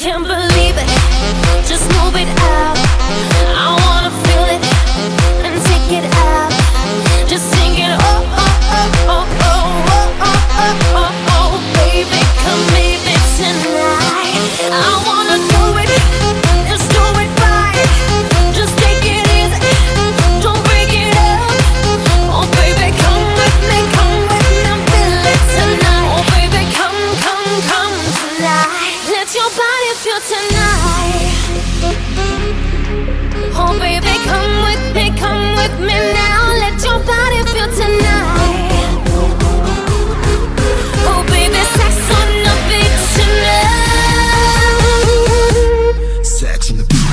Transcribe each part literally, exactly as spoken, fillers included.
can't believe it. Just move it out. I wanna feel it and take it out. Just sing it. Oh, oh, oh, oh, oh, oh, oh, oh, oh, oh. Baby, come meet me tonight. I wanna do it. Let's do it right. Just take it easy. Don't break it up. Oh, baby, come with me, come with me, feel it tonight. Oh, baby, come, come, come tonight. Let your body feel tonight. Oh, baby, come with me, come with me now. Let your body feel tonight. Oh, baby, sex on the beach tonight. Sex on the beach.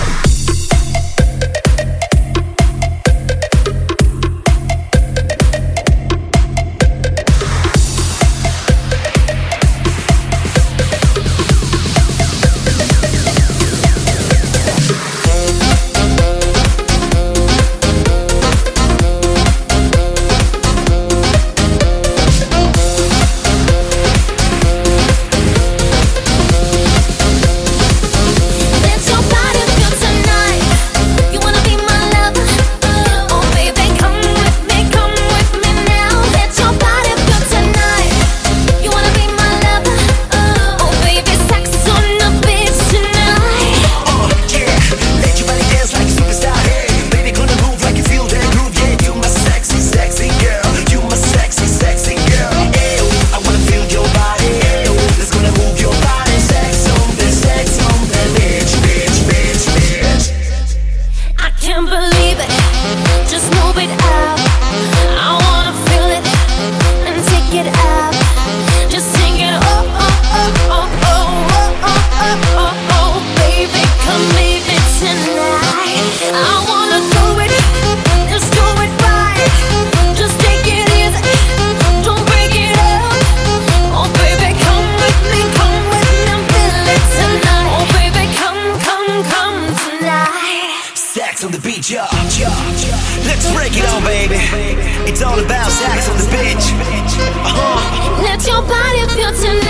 On the beach, yeah, yeah. Let's break it on, baby. It's all about sex on the beach. Uh-huh. Let your body feel tonight.